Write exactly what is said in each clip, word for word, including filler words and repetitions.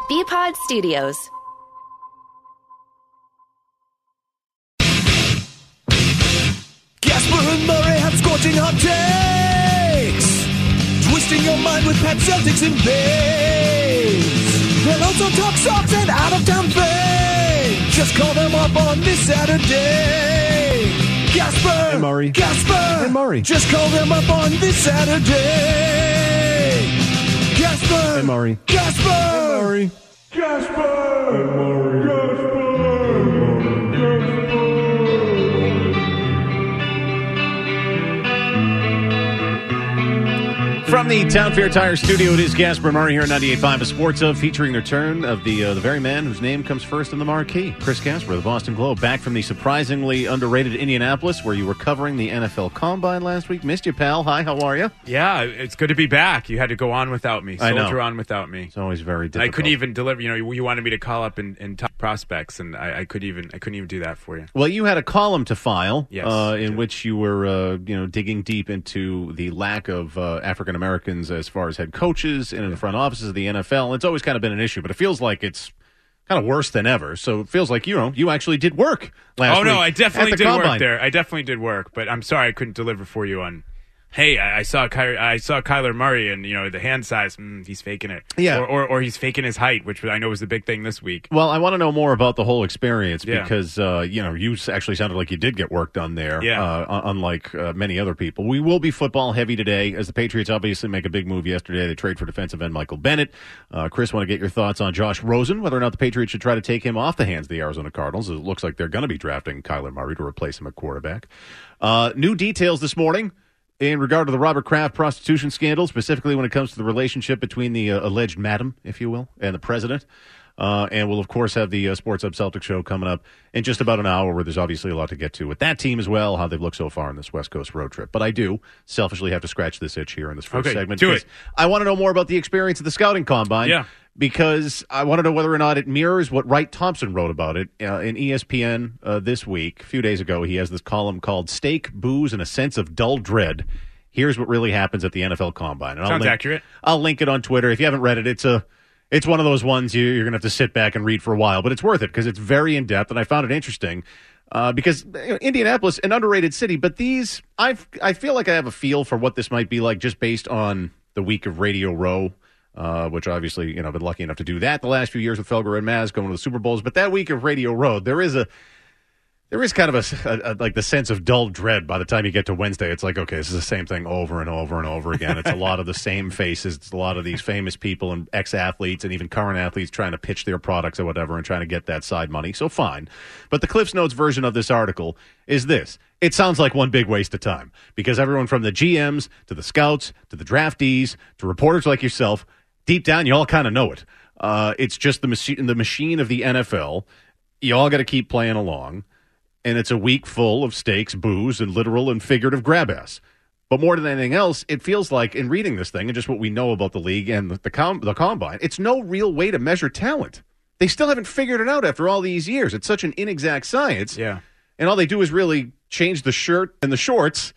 B-Pod Studios. Gasper and Murray have scorching hot takes, twisting your mind with pet Celtics and Bays. They'll also talk socks and out-of-town fame. Just call them up on this Saturday. Gasper and Murray. Gasper and Murray. Just call them up on this Saturday. Gasper and Murray. Gasper and Murray. Gasper and Murray. Gasper. From the Town Fair Tire Studio, it is Gasper Murray here at ninety-eight point five, a Sports Hub, featuring the return of the uh, the very man whose name comes first in the marquee, Chris Gasper, the Boston Globe, back from the surprisingly underrated Indianapolis, where you were covering the N F L Combine last week. Missed you, pal. Hi, how are you? Yeah, it's good to be back. You had to go on without me, I know. soldier on without me. It's always very difficult. I couldn't even deliver. You know, you, you wanted me to call up and, and talk prospects, and I, I could even I couldn't even do that for you. Well, you had a column to file, yes, uh, in which you were, uh, you know, digging deep into the lack of uh, African Americans as far as head coaches and in the front offices of the N F L. It's always kind of been an issue, but it feels like it's kind of worse than ever. So it feels like, you know, you actually did work last week. Oh, no, week I definitely at the did Combine. work there. I definitely did work, but I'm sorry I couldn't deliver for you on, hey, I, I saw Ky- I saw Kyler Murray, and, you know, the hand size, mm, he's faking it. Yeah. Or, or, or he's faking his height, which I know was the big thing this week. Well, I want to know more about the whole experience Yeah. because, uh, you know, you actually sounded like you did get work done there, Yeah. uh, unlike uh, many other people. We will be football heavy today as the Patriots obviously make a big move yesterday. They trade for defensive end Michael Bennett. Uh, Chris, want to get your thoughts on Josh Rosen, whether or not the Patriots should try to take him off the hands of the Arizona Cardinals. It looks like they're going to be drafting Kyler Murray to replace him at quarterback. Uh, new details this morning in regard to the Robert Kraft prostitution scandal, specifically when it comes to the relationship between the uh, alleged madam, if you will, and the president. Uh, and we'll, of course, have the uh, Sports Hub Celtics show coming up in just about an hour, where there's obviously a lot to get to with that team as well, how they've looked so far in this West Coast road trip. But I do selfishly have to scratch this itch here in this first Okay, segment. do it. I want to know more about the experience of the scouting combine. Yeah. Because I want to know whether or not it mirrors what Wright Thompson wrote about it uh, in E S P N uh, this week. A few days ago, he has this column called Steak, Booze, and a Sense of Dull Dread. Here's what really happens at the N F L Combine. And I'll Sounds link, accurate. I'll link it on Twitter. If you haven't read it, it's a it's one of those ones you, you're going to have to sit back and read for a while. But it's worth it because it's very in-depth, and I found it interesting uh, because you know, Indianapolis, an underrated city, but these, I've, I feel like I have a feel for what this might be like just based on the week of Radio Row. Uh, which obviously, you know, I've been lucky enough to do that the last few years with Felger and Maz going to the Super Bowls. But that week of Radio Road, there is a, there is kind of a, a, a like the sense of dull dread by the time you get to Wednesday. It's like, okay, this is the same thing over and over and over again. It's a lot of the same faces. It's a lot of these famous people and ex-athletes and even current athletes trying to pitch their products or whatever and trying to get that side money. So fine. But the Cliffs Notes version of this article is this. It sounds like one big waste of time because everyone from the G Ms to the scouts to the draftees to reporters like yourself, deep down, you all kind of know it. Uh, it's just the machine, the machine of the N F L. You all got to keep playing along, and it's a week full of steaks, booze, and literal and figurative grab ass. But more than anything else, it feels like in reading this thing and just what we know about the league and the the, com- the combine, it's no real way to measure talent. They still haven't figured it out after all these years. It's such an inexact science. Yeah, and all they do is really change the shirt and the shorts.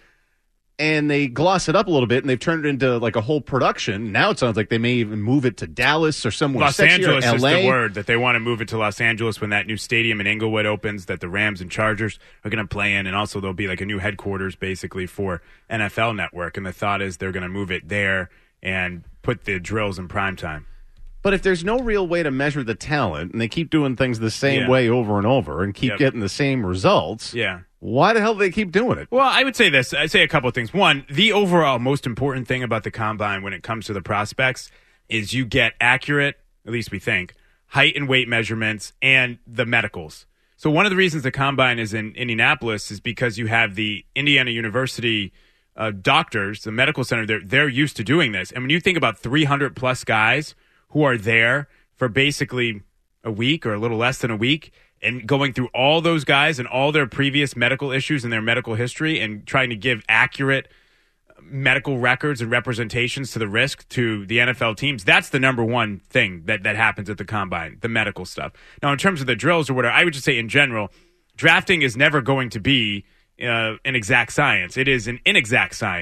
And they gloss it up a little bit, and they've turned it into like a whole production. Now it sounds like they may even move it to Dallas or somewhere. Los sexier, Angeles L A. is the word that they want to move it to Los Angeles when that new stadium in Inglewood opens that the Rams and Chargers are going to play in, and also there'll be like a new headquarters basically for N F L Network. And the thought is they're going to move it there and put the drills in primetime. But if there's no real way to measure the talent, and they keep doing things the same Yeah. way over and over, and keep Yep. getting the same results, Yeah. why the hell do they keep doing it? Well, I would say this. I'd say a couple of things. One, the overall most important thing about the combine when it comes to the prospects is you get accurate, at least we think, height and weight measurements and the medicals. So one of the reasons the combine is in Indianapolis is because you have the Indiana University uh, doctors, the medical center, they're, they're used to doing this. And when you think about three hundred plus guys who are there for basically a week or a little less than a week, and going through all those guys and all their previous medical issues and their medical history and trying to give accurate medical records and representations to the risk to the N F L teams, that's the number one thing that, that happens at the combine, the medical stuff. Now, in terms of the drills or whatever, I would just say in general, drafting is never going to be uh, an exact science. It is an inexact science.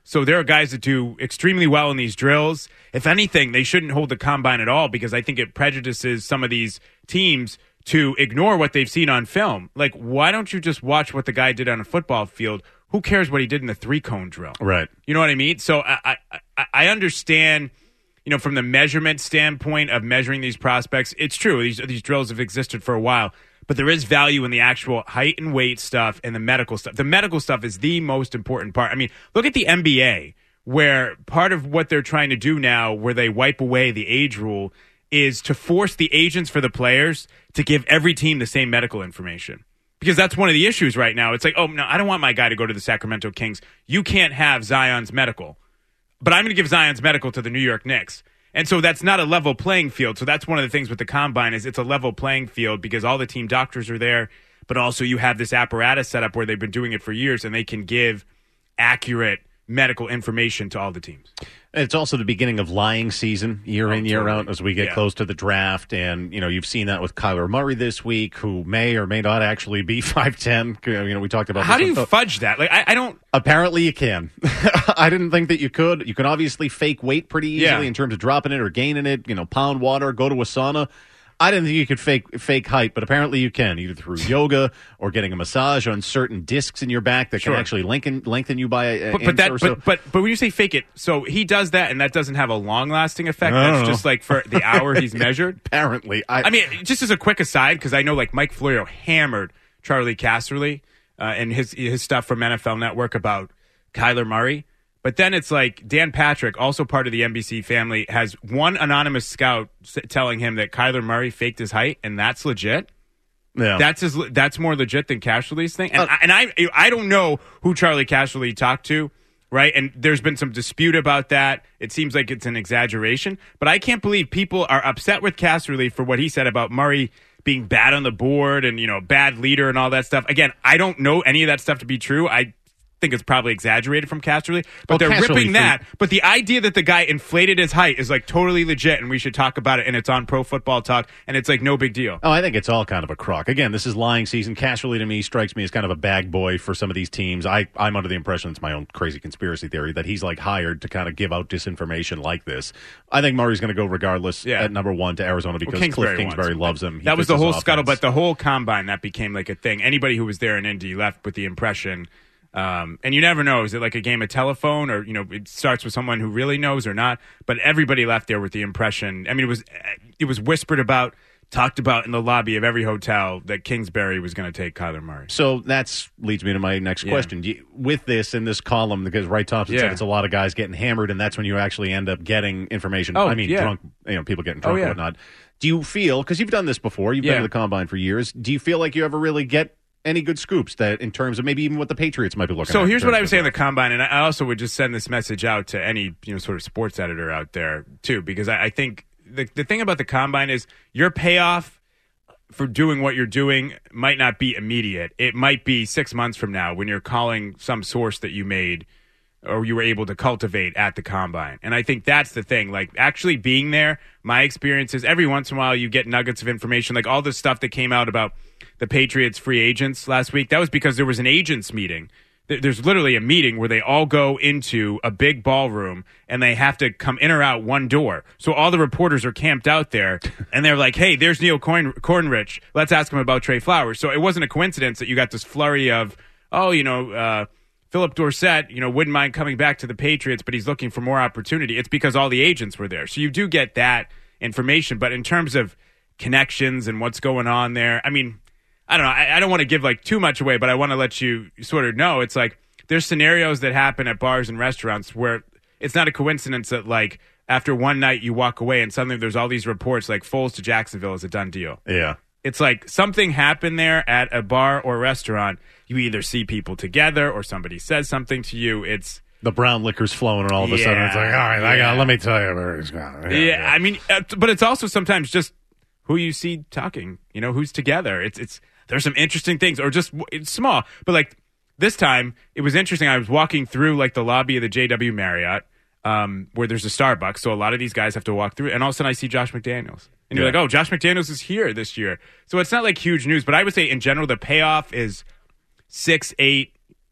So there are guys that do extremely well in these drills. If anything, they shouldn't hold the combine at all because I think it prejudices some of these teams to ignore what they've seen on film. Like, why don't you just watch what the guy did on a football field? Who cares what he did in the three-cone drill? Right. You know what I mean? So I, I, I understand, you know, from the measurement standpoint of measuring these prospects, it's true. These, these drills have existed for a while. But there is value in the actual height and weight stuff and the medical stuff. The medical stuff is the most important part. I mean, look at the N B A, where part of what they're trying to do now, where they wipe away the age rule, is to force the agents for the players to give every team the same medical information. Because that's one of the issues right now. It's like, oh, no, I don't want my guy to go to the Sacramento Kings. You can't have Zion's medical. But I'm going to give Zion's medical to the New York Knicks. And so that's not a level playing field. So that's one of the things with the combine is it's a level playing field because all the team doctors are there, but also you have this apparatus set up where they've been doing it for years and they can give accurate medical information to all the teams. It's also the beginning of lying season, year Oh, in, year totally. out, as we get Yeah. close to the draft. And, you know, you've seen that with Kyler Murray this week, who may or may not actually be five ten. You know, we talked about How this do you one. fudge that? Like, I, I don't. Apparently you can. I didn't think that you could. You can obviously fake weight pretty easily Yeah. in terms of dropping it or gaining it, you know, pound water, go to a sauna. I didn't think you could fake fake height, but apparently you can, either through yoga or getting a massage on certain discs in your back that Sure. can actually lengthen lengthen you by a But, inch but that, or so. but, but but when you say fake it, so he does that, and that doesn't have a long lasting effect. I don't That's know. just like for the hour he's measured. apparently, I, I mean, just as a quick aside, because I know like Mike Florio hammered Charlie Casserly uh, and his his stuff from N F L Network about Kyler Murray. But then it's like Dan Patrick, also part of the N B C family, has one anonymous scout s- telling him that Kyler Murray faked his height, and that's legit. yeah. That's as, that's more legit than Casserly's thing. And, Uh, I, and I I don't know who Charlie Casserly talked to, right? And there's been some dispute about that. It seems like it's an exaggeration. But I can't believe people are upset with Casserly for what he said about Murray being bad on the board and, you know, bad leader and all that stuff. Again, I don't know any of that stuff to be true. I think it's probably exaggerated from Casserly, but Well, they're Casserly ripping for- that. But the idea that the guy inflated his height is like totally legit, and we should talk about it. And it's on Pro Football Talk, and it's like no big deal. Oh, I think it's all kind of a crock. Again, this is lying season. Casserly to me strikes me as kind of a bag boy for some of these teams. I, I'm under the impression, it's my own crazy conspiracy theory, that he's like hired to kind of give out disinformation like this. I think Murray's going to go regardless Yeah. at number one to Arizona because Well, Cliff Kingsbury Kingsbury wants him. loves him. He That was fits the his whole offense. scuttlebutt. The whole combine, that became like a thing. Anybody who was there in Indy left with the impression. Um, and you never know, is it like a game of telephone, or, you know, it starts with someone who really knows or not? But everybody left there with the impression. I mean, it was it was whispered about, talked about in the lobby of every hotel that Kingsbury was going to take Kyler Murray. So that's leads me to my next Yeah. question. Do you, with this in this column, because Wright Thompson Yeah. said it's a lot of guys getting hammered, and that's when you actually end up getting information. Oh, I mean, yeah. drunk, you know, people getting drunk Oh, yeah. and whatnot. Do you feel, because you've done this before, you've Yeah. been to the combine for years, do you feel like you ever really get any good scoops that in terms of maybe even what the Patriots might be looking at? So in here's what terms I would of say on the draft? combine, and I also would just send this message out to any, you know, sort of sports editor out there too, because I, I think the the thing about the combine is your payoff for doing what you're doing might not be immediate. It might be six months from now when you're calling some source that you made or you were able to cultivate at the combine. And I think that's the thing. Like, actually being there, my experience is every once in a while you get nuggets of information, like all the stuff that came out about the Patriots free agents last week. That was because there was an agents meeting. There- There's literally a meeting where they all go into a big ballroom and they have to come in or out one door. So all the reporters are camped out there and they're like, hey, there's Neil Corn- Cornrich. Let's ask him about Trey Flowers. So it wasn't a coincidence that you got this flurry of, oh, you know, uh, Philip Dorsett, you know, wouldn't mind coming back to the Patriots, but he's looking for more opportunity. It's because all the agents were there. So you do get that information. But in terms of connections and what's going on there, I mean, I don't know. I, I don't want to give like too much away, but I want to let you sort of know. It's like there's scenarios that happen at bars and restaurants where it's not a coincidence that like after one night you walk away and suddenly there's all these reports like Foles to Jacksonville is a done deal. Yeah. It's like something happened there at a bar or restaurant. You either see people together or somebody says something to you. It's The brown liquor's flowing, and all of a sudden Yeah. it's like, all right, I got, Yeah. let me tell you where it's going. yeah, I mean, uh, but it's also sometimes just who you see talking. You know, who's together. It's it's there's some interesting things, or just it's small, but like this time it was interesting. I was walking through like the lobby of the J W Marriott, um, where there's a Starbucks, so a lot of these guys have to walk through, and all of a sudden I see Josh McDaniels. And you're Yeah. like, oh, Josh McDaniels is here this year. So it's not like huge news, but I would say in general the payoff is six, eight,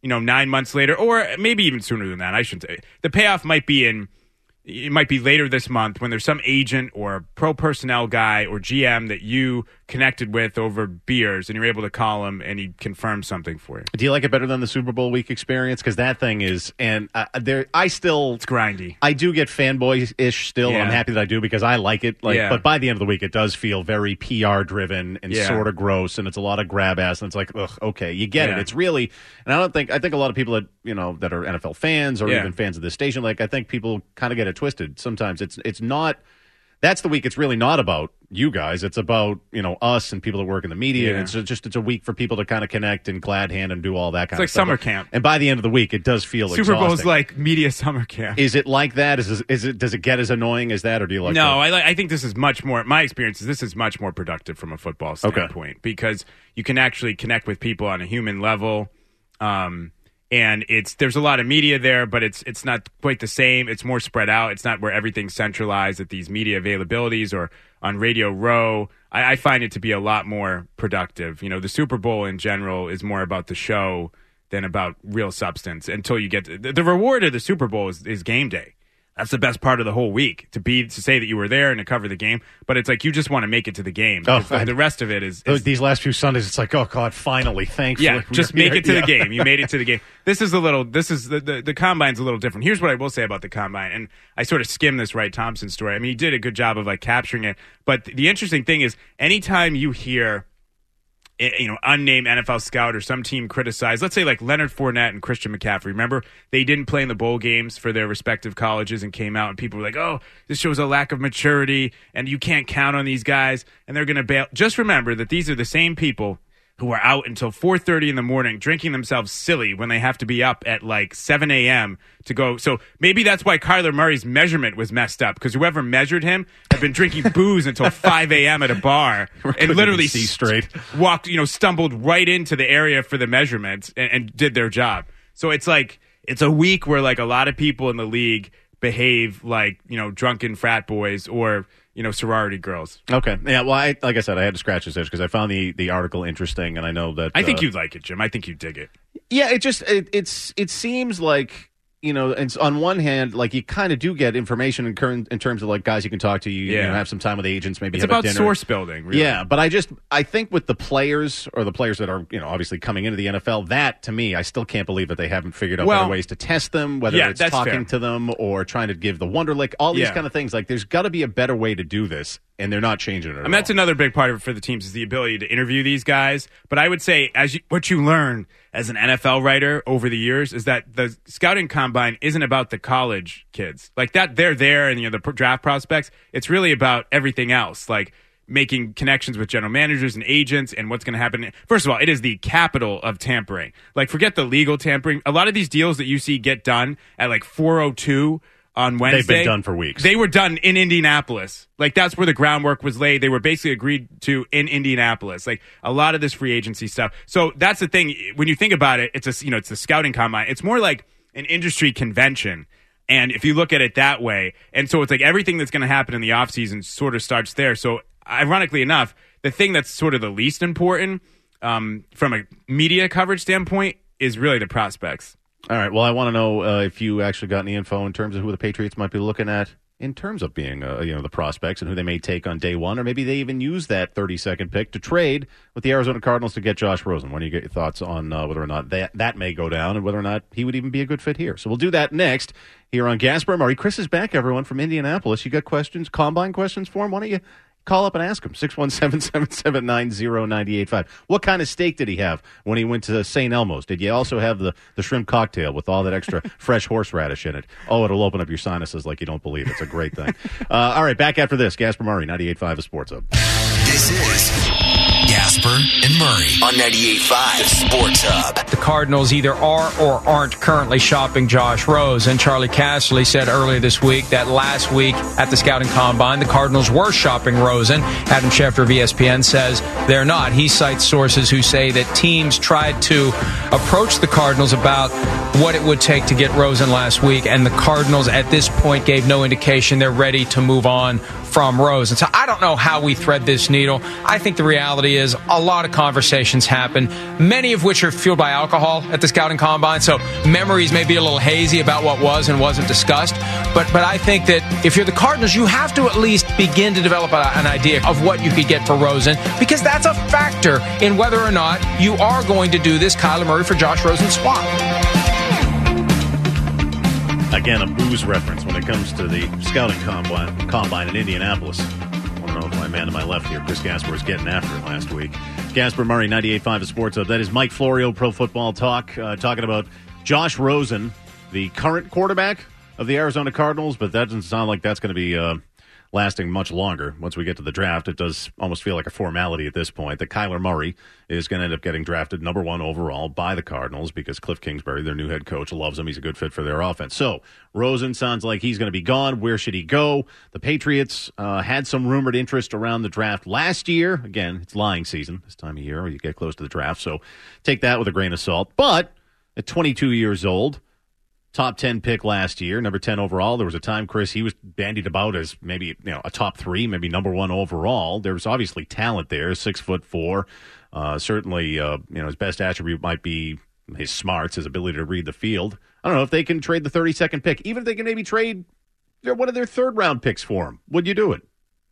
you know, nine months later, or maybe even sooner than that. I shouldn't say. The payoff might be in. It might be later this month when there's some agent or pro personnel guy or G M that you connected with over beers, and you're able to call him and he confirms something for you. Do you like it better than the Super Bowl week experience? Because that thing is, and uh, there, I still, it's grindy. I do get fanboy-ish still. Yeah. And I'm happy that I do because I like it. Like, Yeah. but by the end of the week, it does feel very P R driven and Yeah. sort of gross, and it's a lot of grab ass, and it's like, ugh, okay, you get Yeah. it. It's really, and I don't think, I think a lot of people that you know that are N F L fans or Yeah. even fans of this station, like I think people kind of get it twisted sometimes. It's it's not. That's the week. It's really not about you guys. It's about you know us and people that work in the media. Yeah. And it's just it's a week for people to kind of connect and glad hand and do all that kind It's of like stuff. summer camp. And by the end of the week, it does feel Super Bowl's exhausting. like media summer camp. Is it like that? Is is it? Does it get as annoying as that, or do you like? No, the- I like. I think this is much more. My experience is this is much more productive from a football standpoint because you can actually connect with people on a human level, um, and it's there's a lot of media there, but it's it's not quite the same. It's more spread out. It's not where everything's centralized at these media availabilities or on Radio Row. I, I find it to be a lot more productive. You know, the Super Bowl in general is more about the show than about real substance. Until you get to, the, the reward of the Super Bowl is, is game day. That's the best part of the whole week, to be to say that you were there and to cover the game. But it's like you just want to make it to the game. Oh, the, the rest of it is, Those- is these last few Sundays, it's like, oh God, finally, thankfully, yeah, just we're make here. it to Yeah. the game. You made it to the game. This is a little. This is the, the the combine's a little different. Here's what I will say about the combine, and I sort of skimmed this Wright Thompson story. I mean, he did a good job of like capturing it. But the interesting thing is, anytime you hear, you know, unnamed N F L scout or some team criticize, let's say like Leonard Fournette and Christian McCaffrey. Remember, they didn't play in the bowl games for their respective colleges and came out, and people were like, "Oh, this shows a lack of maturity, and you can't count on these guys, and they're going to bail." Just remember that these are the same people who are out until four thirty in the morning drinking themselves silly when they have to be up at like seven a.m. to go. So maybe that's why Kyler Murray's measurement was messed up, because whoever measured him had been drinking booze until five a.m. at a bar and Couldn't literally even see straight. walked, you know, stumbled right into the area for the measurements and, and did their job. So it's like, it's a week where like a lot of people in the league behave like, you know, drunken frat boys or, you know, sorority girls. Okay, yeah. Well, I, like I said, I had to scratch this itch because I found the, the article interesting, and I know that I think uh, you'd like it, Jim. I think you'd dig it. Yeah, it just it, it's it seems like you know, it's on one hand, like you kind of do get information in current in terms of like guys you can talk to. You, Yeah. you know, have some time with agents, maybe It's have about a dinner. source building, really. Yeah, but I just I think with the players or the players that are you know obviously coming into the N F L, that to me I still can't believe that they haven't figured out Well, better ways to test them, whether yeah, it's that's talking fair. to them or trying to give the Wonderlic, all these Yeah. kind of things. Like there's got to be a better way to do this, and they're not changing it. At And that's all. another big part of it for the teams is the ability to interview these guys. But I would say, as you, what you learn as an N F L writer over the years is that the scouting combine isn't about the college kids. Like that, they're there and you know the pro- draft prospects. It's really about everything else, like making connections with general managers and agents and what's going to happen. First of all, it is the capital of tampering. Like forget the legal tampering. A lot of these deals that you see get done at like four oh two on Wednesday. They've been done for weeks. They were done in Indianapolis. Like that's where the groundwork was laid. They were basically agreed to in Indianapolis. Like a lot of this free agency stuff. So that's the thing. When you think about it, it's a you know it's the scouting combine. It's more like an industry convention. And if you look at it that way, and so it's like everything that's going to happen in the offseason sort of starts there. So ironically enough, the thing that's sort of the least important um, from a media coverage standpoint is really the prospects. All right. Well, I want to know uh, if you actually got any info in terms of who the Patriots might be looking at in terms of being, uh, you know, the prospects and who they may take on day one, or maybe they even use that thirty-second pick to trade with the Arizona Cardinals to get Josh Rosen. When do you get your thoughts on uh, whether or not that, that may go down and whether or not he would even be a good fit here? So we'll do that next here on Gasper Murray. Chris is back, everyone, from Indianapolis. You got questions, combine questions for him? Why don't you call up and ask him? six one seven, seven seven nine, zero nine eight five. What kind of steak did he have when he went to Saint Elmo's? Did you also have the, the shrimp cocktail with all that extra fresh horseradish in it? Oh, it'll open up your sinuses like you don't believe. It's a great thing. Uh, all right, back after this. Gasper Murray, ninety-eight point five of Sports Hub. This is Gasper and Murray on ninety-eight point five Sports Hub. The Cardinals either are or aren't currently shopping Josh Rosen. Charlie Casserly said earlier this week that last week at the Scouting Combine, the Cardinals were shopping Rosen. Adam Schefter of E S P N says they're not. He cites sources who say that teams tried to approach the Cardinals about what it would take to get Rosen last week, and the Cardinals at this point gave no indication they're ready to move on from Rosen. So I don't know how we thread this needle. I think the reality is because a lot of conversations happen, many of which are fueled by alcohol at the Scouting Combine. So memories may be a little hazy about what was and wasn't discussed. But but I think that if you're the Cardinals, you have to at least begin to develop a, an idea of what you could get for Rosen, because that's a factor in whether or not you are going to do this Kyler Murray for Josh Rosen swap. Again, a booze reference when it comes to the Scouting Combine, combine in Indianapolis. I don't know if my man to my left here, Chris Gasper, was getting after it last week. Gasper Murray, ninety-eight point five of Sports Hub. That is Mike Florio, Pro Football Talk, uh, talking about Josh Rosen, the current quarterback of the Arizona Cardinals, but that doesn't sound like that's going to be uh, lasting much longer. Once we get to the draft, it does almost feel like a formality at this point that Kyler Murray is going to end up getting drafted number one overall by the Cardinals because Cliff Kingsbury, their new head coach, loves him. He's a good fit for their offense. So Rosen sounds like he's going to be gone. Where should he go? The Patriots uh, had some rumored interest around the draft last year. Again, it's lying season this time of year where you get close to the draft, so take that with a grain of salt. But at twenty-two years old, top ten pick last year, number ten overall. There was a time, Chris, he was bandied about as maybe you know a top three, maybe number one overall. There was obviously talent there, six foot four. Uh, certainly, uh, you know his best attribute might be his smarts, his ability to read the field. I don't know if they can trade the thirty-second pick, even if they can maybe trade one of their third round picks for him. Would you do it?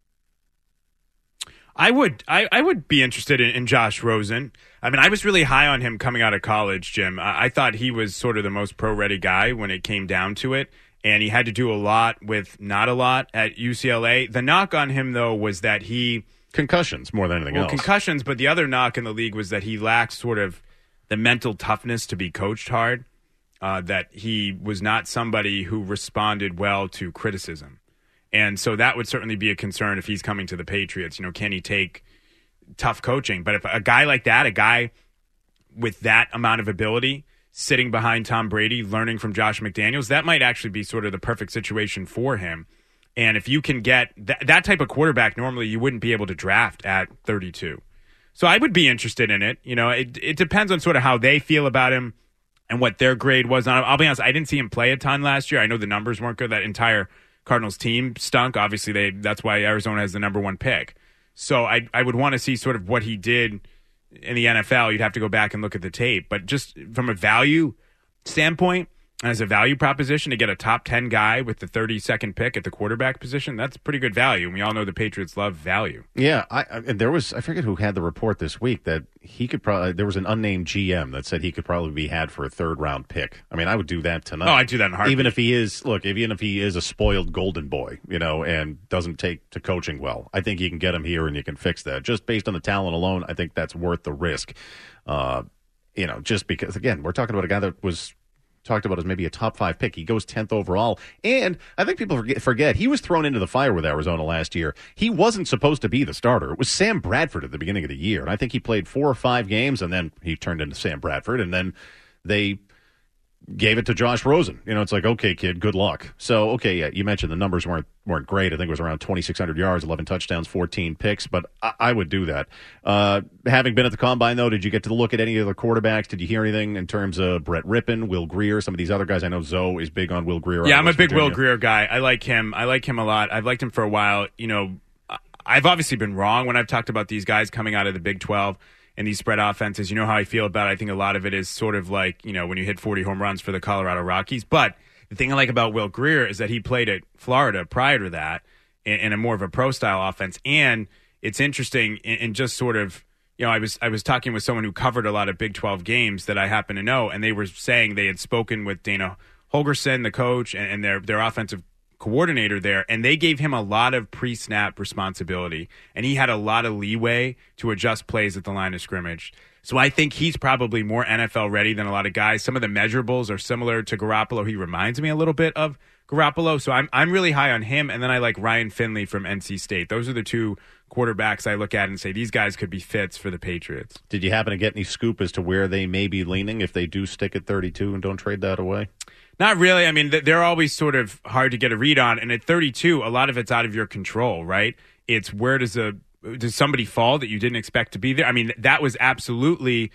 I would I, I would be interested in, in Josh Rosen. I mean, I was really high on him coming out of college, Jim. I, I thought he was sort of the most pro-ready guy when it came down to it, and he had to do a lot with not a lot at U C L A. The knock on him, though, was that he... Concussions more than anything well, else. Concussions, but the other knock in the league was that he lacked sort of the mental toughness to be coached hard, uh, that he was not somebody who responded well to criticism. And so that would certainly be a concern if he's coming to the Patriots. You know, can he take tough coaching? But if a guy like that, a guy with that amount of ability, sitting behind Tom Brady, learning from Josh McDaniels, that might actually be sort of the perfect situation for him. And if you can get th- that type of quarterback, normally you wouldn't be able to draft at thirty-two. So I would be interested in it. You know, it, it depends on sort of how they feel about him and what their grade was. I'll be honest, I didn't see him play a ton last year. I know the numbers weren't good. That entire Cardinals team stunk. Obviously, they that's why Arizona has the number one pick. So I I would want to see sort of what he did in the N F L. You'd have to go back and look at the tape. But just from a value standpoint, as a value proposition, to get a top ten guy with the thirty-second pick at the quarterback position, that's pretty good value. And we all know the Patriots love value. Yeah, I, I, and there was, I forget who had the report this week that he could probably, there was an unnamed G M that said he could probably be had for a third round pick. I mean, I would do that tonight. Oh, I'd do that in a heartbeat. Even if he is, look, even if he is a spoiled golden boy, you know, and doesn't take to coaching well, I think you can get him here and you can fix that. Just based on the talent alone, I think that's worth the risk. Uh, you know, just because, again, we're talking about a guy that was talked about as maybe a top five pick. He goes tenth overall. And I think people forget, forget he was thrown into the fire with Arizona last year. He wasn't supposed to be the starter. It was Sam Bradford at the beginning of the year. And I think he played four or five games, and then he turned into Sam Bradford. And then they gave it to Josh Rosen. You know, it's like, okay, kid, good luck. So, okay, yeah, you mentioned the numbers weren't weren't great. I think it was around twenty-six hundred yards, eleven touchdowns, fourteen picks, but I, I would do that. Uh, having been at the Combine, though, did you get to look at any of the quarterbacks? Did you hear anything in terms of Brett Rippon, Will Grier, some of these other guys? I know Zoe is big on Will Grier. Yeah, I'm a big Virginia. Will Grier guy. I like him. I like him a lot. I've liked him for a while. You know, I've obviously been wrong when I've talked about these guys coming out of the Big twelve and these spread offenses. You know how I feel about it. I think a lot of it is sort of like, you know, when you hit forty home runs for the Colorado Rockies. But the thing I like about Will Grier is that he played at Florida prior to that in, in a more of a pro-style offense. And it's interesting in, in just sort of, you know, I was I was talking with someone who covered a lot of Big twelve games that I happen to know, and they were saying they had spoken with Dana Holgorsen, the coach, and, and their their offensive coordinator there, and they gave him a lot of pre-snap responsibility, and he had a lot of leeway to adjust plays at the line of scrimmage. So I think he's probably more N F L ready than a lot of guys. Some of the measurables are similar to Garoppolo. He reminds me a little bit of Garoppolo, so I'm I'm really high on him, and then I like Ryan Finley from N C State. Those are the two quarterbacks I look at and say these guys could be fits for the Patriots. Did you happen to get any scoop as to where they may be leaning if they do stick at thirty-two and don't trade that away? Not really. I mean, they're always sort of hard to get a read on. And at thirty-two, a lot of it's out of your control, right? It's where does a does somebody fall that you didn't expect to be there? I mean, that was absolutely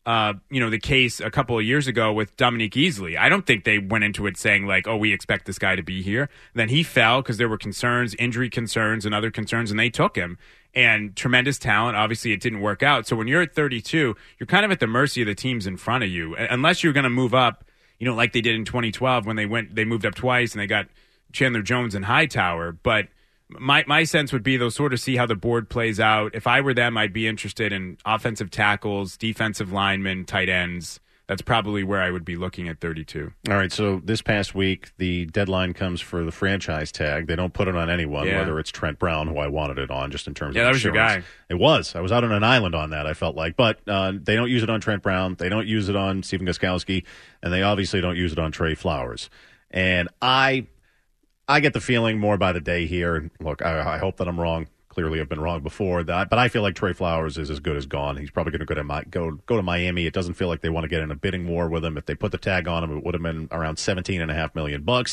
uh, you know, the case a couple of years ago with Dominique Easley. I don't think they went into it saying like, oh, we expect this guy to be here. Then he fell because there were concerns, injury concerns and other concerns, and they took him. And tremendous talent. Obviously, it didn't work out. So when you're at thirty-two, you're kind of at the mercy of the teams in front of you, unless you're going to move up, you know, like they did in twenty twelve when they went, they moved up twice and they got Chandler Jones and Hightower. But my my sense would be they'll sort of see how the board plays out. If I were them, I'd be interested in offensive tackles, defensive linemen, tight ends. That's probably where I would be looking at thirty-two. All right, so this past week, the deadline comes for the franchise tag. They don't put it on anyone, yeah. whether it's Trent Brown, who I wanted it on, just in terms yeah, of that was your insurance. guy. It was. I was out on an island on that, I felt like. But uh, they don't use it on Trent Brown. They don't use it on Stephen Gostkowski. And they obviously don't use it on Trey Flowers. And I I get the feeling more by the day here. And look, I, I hope that I'm wrong. Clearly, I've been wrong before. That, but I feel like Trey Flowers is as good as gone. He's probably going to go to my, go go to Miami. It doesn't feel like they want to get in a bidding war with him. If they put the tag on him, it would have been around seventeen and a half million bucks.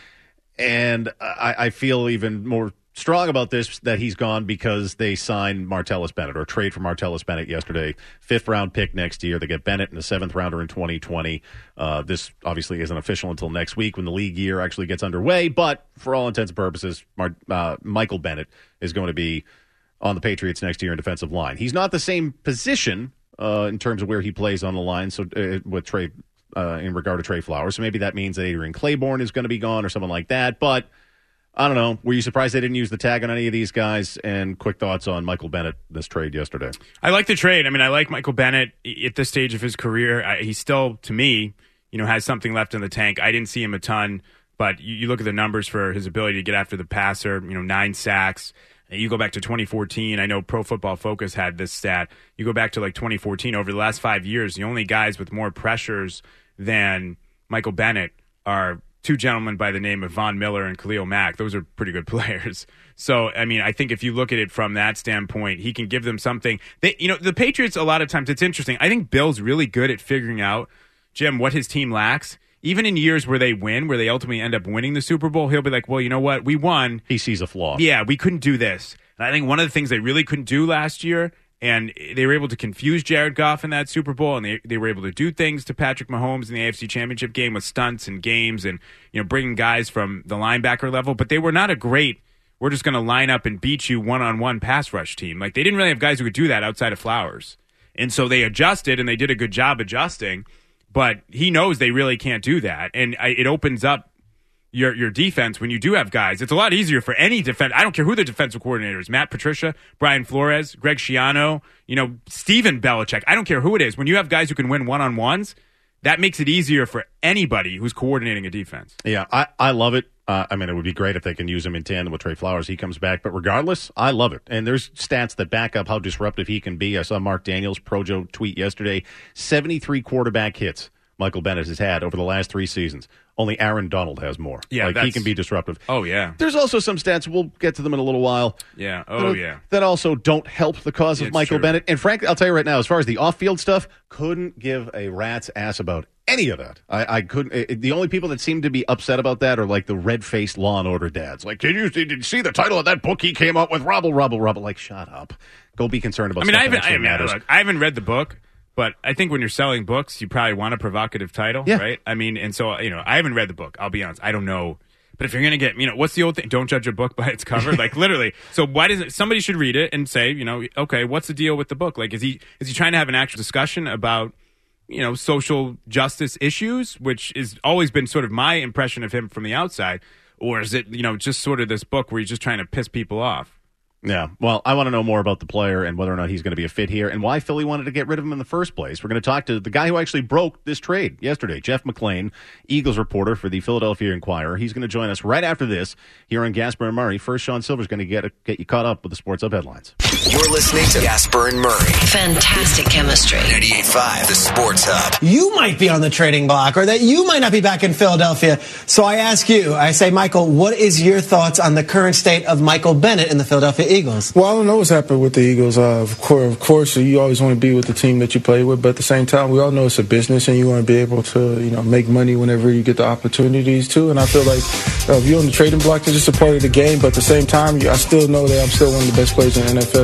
And I, I feel even more strong about this that he's gone because they signed Martellus Bennett or trade for Martellus Bennett yesterday. Fifth round pick next year. They get Bennett in the seventh rounder in twenty twenty. Uh, this obviously isn't official until next week when the league year actually gets underway. But for all intents and purposes, Mar- uh, Michael Bennett is going to be on the Patriots next year in defensive line. He's not the same position uh, in terms of where he plays on the line. So uh, with Trey, uh, in regard to Trey Flowers, so maybe that means that Adrian Claiborne is going to be gone or someone like that. But I don't know. Were you surprised they didn't use the tag on any of these guys? And quick thoughts on Michael Bennett, this trade yesterday. I like the trade. I mean, I like Michael Bennett at this stage of his career. I, he still, to me, you know, has something left in the tank. I didn't see him a ton, but you, you look at the numbers for his ability to get after the passer, you know, nine sacks. You go back to twenty fourteen. I know Pro Football Focus had this stat. You go back to like twenty fourteen. Over the last five years, the only guys with more pressures than Michael Bennett are two gentlemen by the name of Von Miller and Khalil Mack. Those are pretty good players. So, I mean, I think if you look at it from that standpoint, he can give them something. They, you know, the Patriots, a lot of times, it's interesting. I think Bill's really good at figuring out, Jim, what his team lacks. Even in years where they win, where they ultimately end up winning the Super Bowl, he'll be like, well, you know what? We won. He sees a flaw. Yeah, we couldn't do this. And I think one of the things they really couldn't do last year, and they were able to confuse Jared Goff in that Super Bowl, and they, they were able to do things to Patrick Mahomes in the A F C Championship game with stunts and games and, you know, bringing guys from the linebacker level. But they were not a great, we're just going to line up and beat you one-on-one pass rush team. Like, they didn't really have guys who could do that outside of Flowers. And so they adjusted, and they did a good job adjusting. But he knows they really can't do that. And I, it opens up your your defense when you do have guys. It's a lot easier for any defense. I don't care who the defensive coordinator is. Matt Patricia, Brian Flores, Greg Schiano, you know, Steven Belichick. I don't care who it is. When you have guys who can win one-on-ones, that makes it easier for anybody who's coordinating a defense. Yeah, I, I love it. Uh, I mean, it would be great if they can use him in tandem with Trey Flowers. He comes back. But regardless, I love it. And there's stats that back up how disruptive he can be. I saw Mark Daniels, Projo, tweet yesterday, seventy-three quarterback hits Michael Bennett has had over the last three seasons. Only Aaron Donald has more. Yeah, like, he can be disruptive. Oh, yeah. There's also some stats, we'll get to them in a little while. Yeah, oh, that, yeah. That also don't help the cause of It's Michael true. Bennett. And frankly, I'll tell you right now, as far as the off-field stuff, couldn't give a rat's ass about any of that. I, I couldn't. It, the only people that seem to be upset about that are like the red-faced Law and Order dads. Like, did you, did you see the title of that book he came out with? Rubble, rubble, rubble. Like, shut up. Go be concerned about I mean, stuff I that haven't, I, actually mean, matters. look, I haven't read the book, but I think when you're selling books, you probably want a provocative title, Yeah. right? I mean, and so, you know, I haven't read the book. I'll be honest. I don't know. But if you're going to get, you know, what's the old thing? Don't judge a book by its cover. Like, literally. So why does it, somebody should read it and say, you know, okay, what's the deal with the book? Like, is he, is he trying to have an actual discussion about, you know, social justice issues, which has always been sort of my impression of him from the outside? Or is it, you know, just sort of this book where he's just trying to piss people off? Yeah, well, I want to know more about the player and whether or not he's going to be a fit here and why Philly wanted to get rid of him in the first place. We're going to talk to the guy who actually broke this trade yesterday, Jeff McLean, Eagles reporter for the Philadelphia Inquirer. He's going to join us right after this here on Gasper and Murray. First, Sean Silver's going to get get you caught up with the Sports Hub headlines. You're listening to Gasper and Murray. Fantastic chemistry. ninety-eight point five, the Sports Hub. You might be on the trading block or that you might not be back in Philadelphia. So I ask you, I say, Michael, what is your thoughts on the current state of Michael Bennett in the Philadelphia Eagles? Well, I don't know what's happened with the Eagles. Uh, of, course, of course, you always want to be with the team that you play with, but at the same time, we all know it's a business, and you want to be able to, you know, make money whenever you get the opportunities to. And I feel like uh, if you're on the trading block, it's just a part of the game. But at the same time, I still know that I'm still one of the best players in the N F L.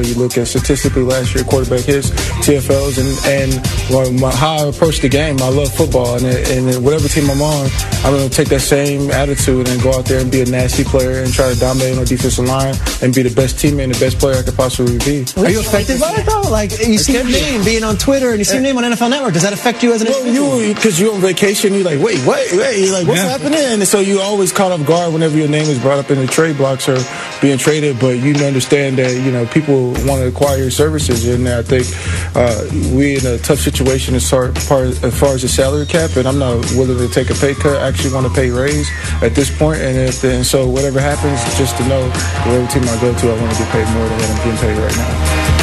You look at statistically last year, quarterback hits T F Ls, and and well, my, how I approach the game. I love football, and and whatever team I'm on, I'm going to take that same attitude and go out there and be a nasty player and try to dominate on the defensive line and be the best teammate and the best player I could possibly be. Are you affected by it though? Like you see your name being on Twitter and you see your name on N F L Network. Does that affect you as an well, individual? you because you're on vacation, you're like, wait, wait, wait, you're like, what's yeah. happening? And so you always caught off guard whenever your name is brought up in the trade blocks or being traded. But you understand that you know people want to acquire your services, and I think uh, we're in a tough situation as far, as far as the salary cap, and I'm not willing to take a pay cut. I actually want to pay raise at this point, and if and so whatever happens, just to know whatever team I go to, I want to get paid more than what I'm getting paid right now.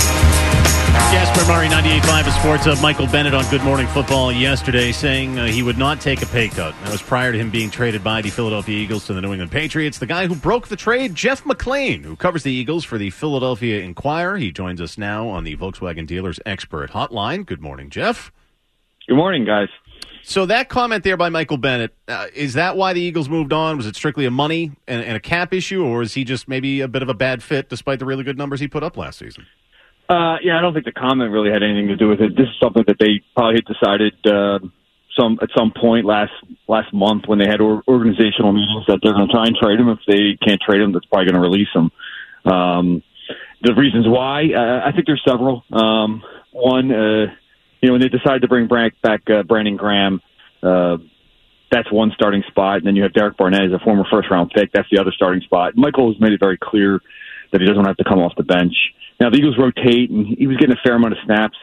Gasper Murray, ninety-eight point five Sports Hub. Michael Bennett on Good Morning Football yesterday saying uh, he would not take a pay cut. That was prior to him being traded by the Philadelphia Eagles to the New England Patriots. The guy who broke the trade, Jeff McLane, who covers the Eagles for the Philadelphia Inquirer. He joins us now on the Volkswagen Dealers Expert Hotline. Good morning, Jeff. Good morning, guys. So that comment there by Michael Bennett, uh, is that why the Eagles moved on? Was it strictly a money and, and a cap issue, or is he just maybe a bit of a bad fit despite the really good numbers he put up last season? Uh, yeah, I don't think the comment really had anything to do with it. This is something that they probably had decided uh, some at some point last last month when they had or, organizational meetings that they're going to try and trade him. If they can't trade him, that's probably going to release him. Um, the reasons why, uh, I think there's several. Um, one, uh, you know, when they decided to bring back, back uh, Brandon Graham, uh, that's one starting spot. And then you have Derek Barnett as a former first-round pick. That's the other starting spot. Michael has made it very clear that he doesn't have to come off the bench. Now, the Eagles rotate, and he was getting a fair amount of snaps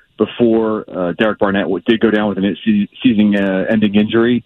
before uh, Derek Barnett did go down with a season-ending uh, injury.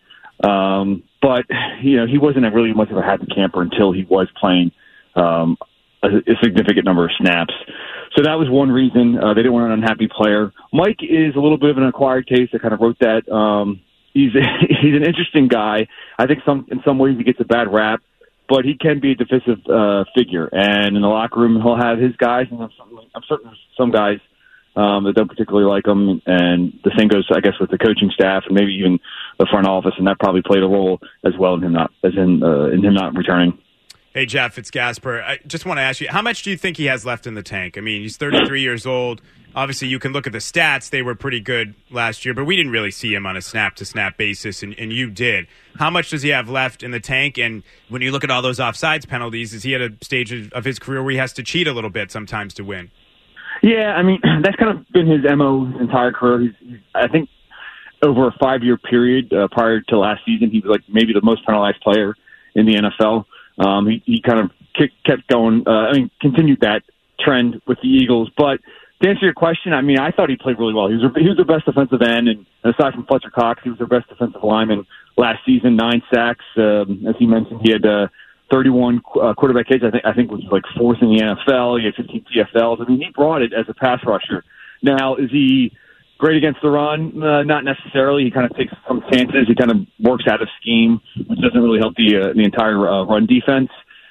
Um, but, you know, he wasn't really much of a happy camper until he was playing um, a, a significant number of snaps. So that was one reason. Uh, they didn't want an unhappy player. Mike is a little bit of an acquired taste. I kind of wrote that. Um, he's he's an interesting guy. I think some in some ways he gets a bad rap, but he can be a divisive uh, figure. And in the locker room, he'll have his guys, and I'm certain, I'm certain there's some guys um, that don't particularly like him. And the same goes, I guess, with the coaching staff and maybe even the front office, and that probably played a role as well in him not as in uh, in him not returning. Hey, Jeff, it's Gasper. I just want to ask you, how much do you think he has left in the tank? I mean, he's thirty-three years old. Obviously, you can look at the stats. They were pretty good last year, but we didn't really see him on a snap-to-snap basis, and, and you did. How much does he have left in the tank? And when you look at all those offsides penalties, is he at a stage of his career where he has to cheat a little bit sometimes to win? Yeah, I mean, that's kind of been his M O his entire career. He's, he's, I think over a five-year period uh, prior to last season, he was like maybe the most penalized player in the N F L. Um, he, he kind of kicked, kept going, uh, I mean, continued that trend with the Eagles. But to answer your question, I mean, I thought he played really well. He was, he was their best defensive end, and aside from Fletcher Cox, he was their best defensive lineman last season, nine sacks. Um, as he mentioned, he had uh, thirty-one uh, quarterback hits, I think, I think was like fourth in the N F L. He had fifteen T F Ls. I mean, he brought it as a pass rusher. Now, is he great against the run? Uh, not necessarily. He kind of takes some chances. He kind of works out of scheme, which doesn't really help the uh, the entire uh, run defense.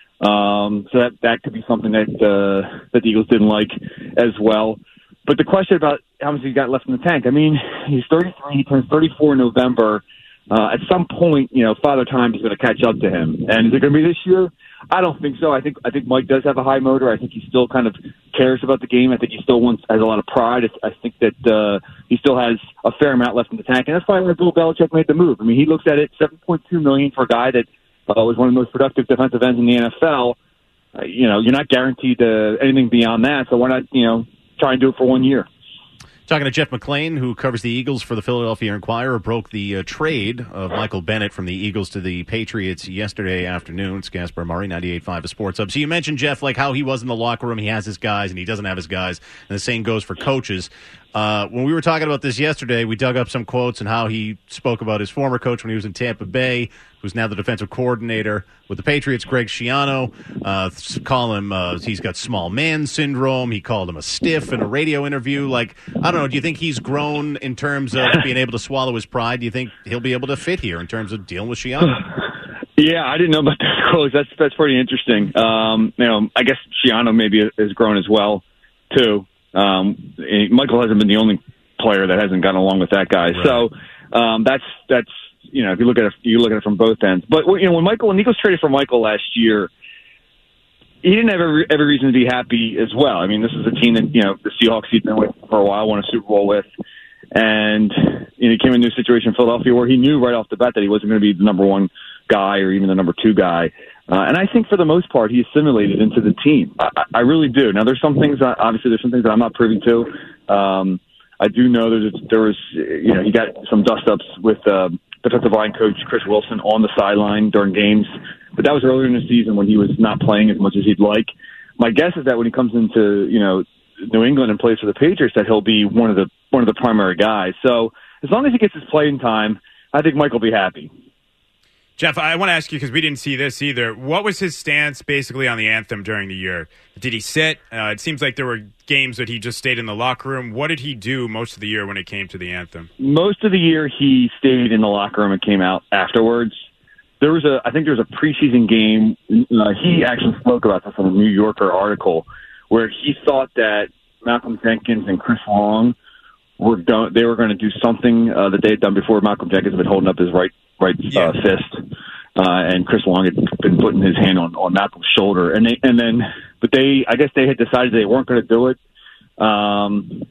Um, so that that could be something that uh, that the Eagles didn't like as well. But the question about how much he got left in the tank, I mean, he's thirty-three. He turns thirty-four in November. Uh, at some point, you know, Father Time is going to catch up to him. And is it going to be this year? I don't think so. I think I think Mike does have a high motor. I think he still kind of cares about the game. I think he still wants has a lot of pride. I think that uh, he still has a fair amount left in the tank, and that's probably why Bill Belichick made the move. I mean, he looks at it seven point two million dollars for a guy that uh, was one of the most productive defensive ends in the N F L. Uh, you know, you're not guaranteed uh, anything beyond that, so why not, you know, try and do it for one year? Talking to Jeff McLane, who covers the Eagles for the Philadelphia Inquirer, broke the uh, trade of Michael Bennett from the Eagles to the Patriots yesterday afternoon. It's Gasper Murray, ninety-eight point five, a Sports Hub. So you mentioned, Jeff, like how he was in the locker room. He has his guys, and he doesn't have his guys. And the same goes for coaches. Uh, when we were talking about this yesterday, we dug up some quotes and how he spoke about his former coach when he was in Tampa Bay, who's now the defensive coordinator with the Patriots, Greg Schiano. Uh, call him, uh, he's got small man syndrome. He called him a stiff in a radio interview. Like, I don't know, do you think he's grown in terms of being able to swallow his pride? Do you think he'll be able to fit here in terms of dealing with Schiano? Yeah, I didn't know about those quotes. That's, that's pretty interesting. Um, you know, I guess Schiano maybe has grown as well, too. Um, Michael hasn't been the only player that hasn't gotten along with that guy. Right. So um, that's that's you know if you look at it, you look at it from both ends. But you know when Michael when Eagles traded for Michael last year, he didn't have every, every reason to be happy as well. I mean, this is a team that, you know, the Seahawks he'd been with for a while, won a Super Bowl with. And you know, he came into a situation in Philadelphia where he knew right off the bat that he wasn't going to be the number one guy or even the number two guy. Uh, and I think for the most part, he assimilated into the team. I, I really do. Now, there's some things, that, obviously, there's some things that I'm not privy to. Um, I do know that there was, you know, he got some dust-ups with uh, defensive line coach Chris Wilson on the sideline during games. But that was earlier in the season when he was not playing as much as he'd like. My guess is that when he comes into, you know, New England and plays for the Patriots, that he'll be one of the one of the primary guys. So as long as he gets his playing time, I think Mike will be happy. Jeff, I want to ask you, because we didn't see this either, what was his stance basically on the anthem during the year? Did he sit? Uh, it seems like there were games that he just stayed in the locker room. What did he do most of the year when it came to the anthem? Most of the year he stayed in the locker room and came out afterwards. There was a, I think there was a preseason game. Uh, he actually spoke about this on a New Yorker article where he thought that Malcolm Jenkins and Chris Long were done, they were going to do something uh, that they had done before. Malcolm Jenkins had been holding up his right right yeah. uh, fist, uh, and Chris Long had been putting his hand on, on Malcolm's shoulder. And they, and then, but they, I guess they had decided they weren't going to do it. Um,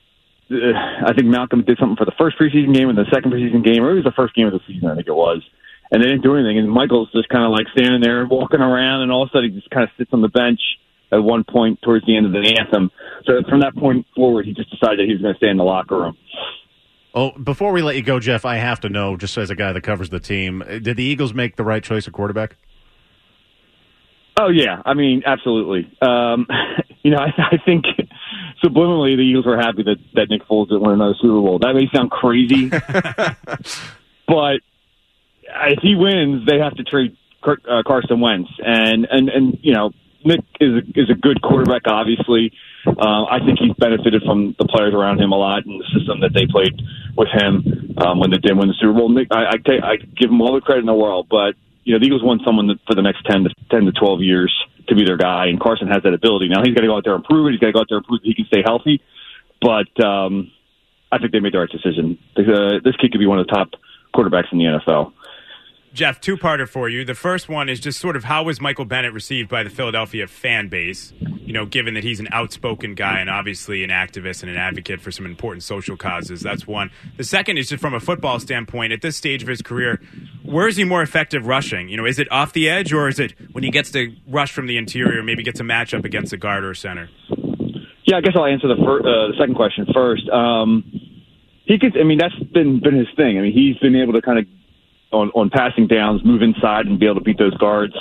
I think Malcolm did something for the first preseason game and the second preseason game, or it was the first game of the season, I think it was. And they didn't do anything. And Michael's just kind of like standing there walking around, and all of a sudden he just kind of sits on the bench at one point towards the end of the anthem. So from that point forward, he just decided he was going to stay in the locker room. Oh, before we let you go, Jeff, I have to know, just as a guy that covers the team, did the Eagles make the right choice at quarterback? Oh, yeah. I mean, absolutely. Um, you know, I, I think subliminally the Eagles were happy that, that Nick Foles didn't win another Super Bowl. That may sound crazy, but if he wins, they have to trade uh, Carson Wentz. And, and, and you know, Nick is a, is a good quarterback, obviously. Uh, I think he's benefited from the players around him a lot and the system that they played with him um, when they did win the Super Bowl. Nick, I, I, take, I give him all the credit in the world, but you know the Eagles want someone that, for the next ten to twelve years to be their guy, and Carson has that ability. Now he's got to go out there and prove it. He's got to go out there and prove that he can stay healthy. But um, I think they made the right decision. Uh, this kid could be one of the top quarterbacks in the N F L. Jeff, two-parter for you. The first one is just sort of how was Michael Bennett received by the Philadelphia fan base, you know, given that he's an outspoken guy and obviously an activist and an advocate for some important social causes. That's one. The second is just from a football standpoint, at this stage of his career, where is he more effective rushing? You know, is it off the edge, or is it when he gets to rush from the interior, maybe gets a matchup against a guard or a center? Yeah, I guess I'll answer the, fir- uh, the second question first. Um, he gets, I mean, that's been, been his thing. I mean, he's been able to kind of On, on passing downs, move inside, and be able to beat those guards.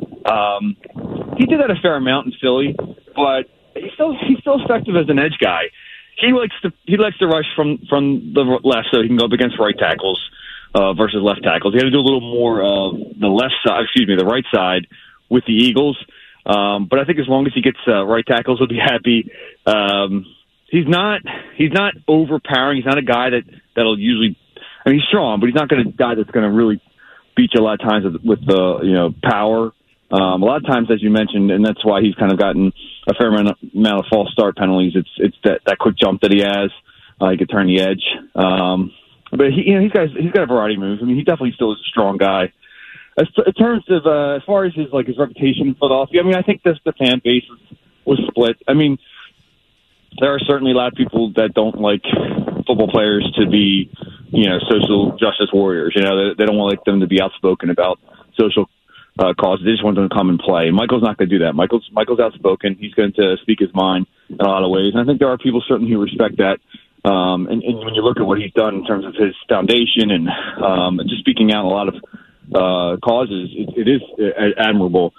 Um, he did that a fair amount in Philly, but he's still he's still effective as an edge guy. He likes to he likes to rush from, from the left so he can go up against right tackles uh, versus left tackles. He had to do a little more of uh, the left side, excuse me, the right side with the Eagles. Um, but I think as long as he gets uh, right tackles, he'll be happy. Um, he's not he's not overpowering. He's not a guy that that'll usually. I mean, he's strong, but he's not going to guy that's going to really beat you a lot of times with the you know power. Um, a lot of times, as you mentioned, and that's why he's kind of gotten a fair amount of false start penalties. It's it's that, that quick jump that he has. Uh, he could turn the edge, um, but he you know he's got he's got a variety of moves. I mean, he definitely still is a strong guy. As in terms of uh, as far as his like his reputation in Philadelphia, I mean, I think this the fan base was split. I mean, there are certainly a lot of people that don't like football players to be, you know, social justice warriors. You know, they, they don't want them to be outspoken about social uh, causes. They just want them to come and play. Michael's not going to do that. Michael's Michael's outspoken. He's going to speak his mind in a lot of ways. And I think there are people certainly who respect that. Um, and, and when you look at what he's done in terms of his foundation and um, just speaking out a lot of uh, causes, it, it is admirable.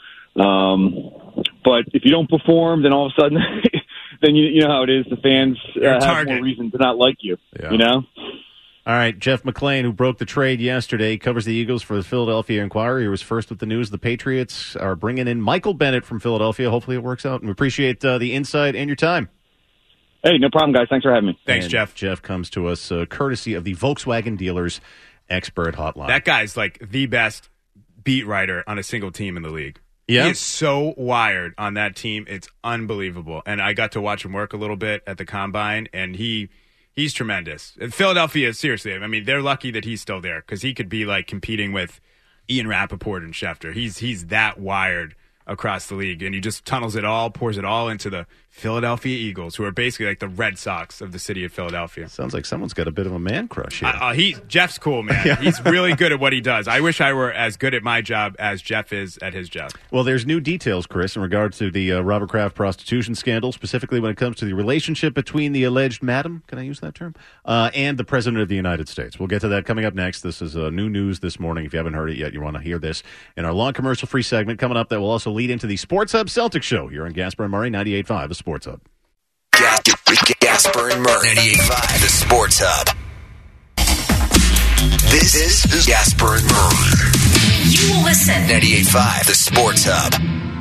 Um, but if you don't perform, then all of a sudden, then you, you know how it is. The fans uh, have more reason to not like you. Yeah. You know. All right, Jeff McLean, who broke the trade yesterday, covers the Eagles for the Philadelphia Inquirer. He was first with the news. The Patriots are bringing in Michael Bennett from Philadelphia. Hopefully it works out. And we appreciate uh, the insight and your time. Hey, no problem, guys. Thanks for having me. Thanks, and Jeff. Jeff comes to us uh, courtesy of the Volkswagen Dealers Expert Hotline. That guy's like the best beat writer on a single team in the league. Yeah. He is so wired on that team. It's unbelievable. And I got to watch him work a little bit at the Combine, and he he's tremendous. And Philadelphia, seriously, I mean, they're lucky that he's still there because he could be like competing with Ian Rappaport and Schefter. He's he's that wired across the league, and he just tunnels it all, pours it all into the Philadelphia Eagles, who are basically like the Red Sox of the city of Philadelphia. Sounds like someone's got a bit of a man crush here. Uh, uh, he Jeff's cool, man. Yeah. He's really good at what he does. I wish I were as good at my job as Jeff is at his job. Well, there's new details, Chris, in regard to the uh, Robert Kraft prostitution scandal, specifically when it comes to the relationship between the alleged madam, can I use that term, uh, and the President of the United States. We'll get to that coming up next. This is uh, new news this morning. If you haven't heard it yet, you want to hear this in our long commercial-free segment coming up that will also lead into the Sports Hub Celtics show here on Gasper and Murray, ninety-eight point five, the Sports Hub. Gasper and Murray, ninety-eight point five, the Sports Hub. This is Gasper and Murray. You will listen. ninety-eight point five, the Sports Hub.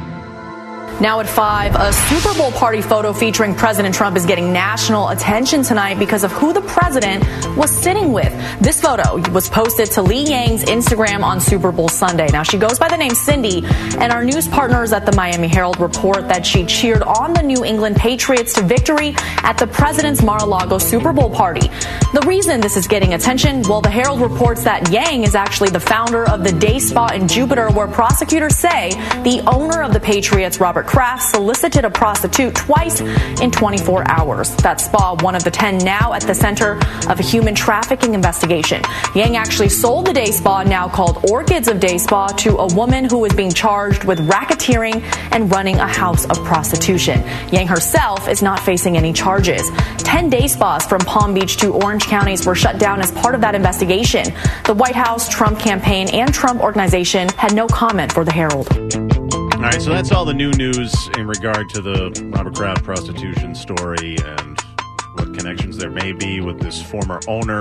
Now at five, a Super Bowl party photo featuring President Trump is getting national attention tonight because of who the president was sitting with. This photo was posted to Li Yang's Instagram on Super Bowl Sunday. Now, she goes by the name Cindy, and our news partners at the Miami Herald report that she cheered on the New England Patriots to victory at the president's Mar-a-Lago Super Bowl party. The reason this is getting attention, well, the Herald reports that Yang is actually the founder of the Day Spa in Jupiter, where prosecutors say the owner of the Patriots, Robert Kraft, solicited a prostitute twice in twenty-four hours. That spa, one of the ten now at the center of a human trafficking investigation. Yang actually sold the day spa, now called Orchids of Day Spa, to a woman who was being charged with racketeering and running a house of prostitution. Yang herself is not facing any charges. Ten day spas from Palm Beach to Orange counties were shut down as part of that investigation. The White House, Trump campaign, and Trump organization had no comment for the Herald. All right, so that's all the new news in regard to the Robert Kraft prostitution story and what connections there may be with this former owner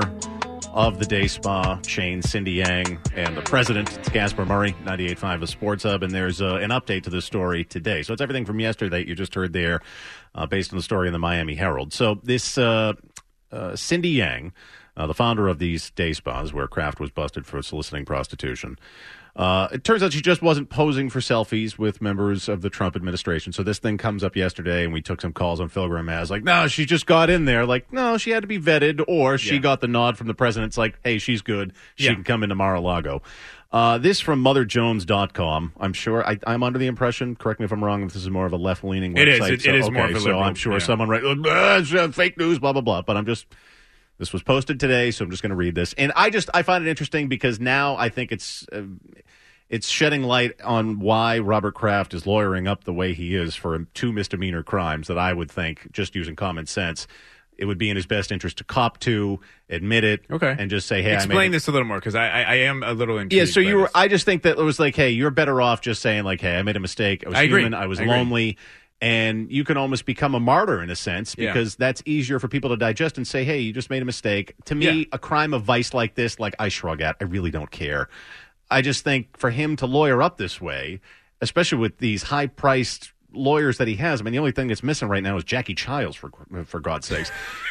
of the day spa chain, Cindy Yang, and the president. It's Gasper Murray, ninety-eight point five, the Sports Hub, and there's uh, an update to this story today. So it's everything from yesterday that you just heard there, uh, based on the story in the Miami Herald. So this uh, uh, Cindy Yang, uh, the founder of these day spas where Kraft was busted for soliciting prostitution, Uh, it turns out she just wasn't posing for selfies with members of the Trump administration. So this thing comes up yesterday, and we took some calls on Phil Gramaz. Like, no, she just got in there. Like, no, she had to be vetted, or she Yeah. got the nod from the president. It's like, hey, she's good. She Yeah. can come into Mar-a-Lago. Uh, this from mother jones dot com. I'm sure, I, I'm under the impression, correct me if I'm wrong, if this is more of a left-leaning website. It is. It, so, it is okay, more of a so liberal. I'm sure yeah. someone writes, uh, fake news, blah, blah, blah. But I'm just... This was posted today, so I'm just going to read this. And I just, I find it interesting because now I think it's... Uh, It's shedding light on why Robert Kraft is lawyering up the way he is for two misdemeanor crimes that I would think, just using common sense, it would be in his best interest to cop to, admit it, Okay. and just say, hey, Explain I made this a little more, because I, I, I am a little intrigued. Yeah, so by you were, this. I just think that it was like, hey, you're better off just saying, like, hey, I made a mistake. I was I agree. human. I was I agree. lonely. And you can almost become a martyr in a sense Yeah. because that's easier for people to digest and say, hey, you just made a mistake. To me, Yeah. a crime of vice like this, like, I shrug at. I really don't care. I just think for him to lawyer up this way, especially with these high-priced lawyers that he has, I mean, the only thing that's missing right now is Jackie Childs, for for God's sakes.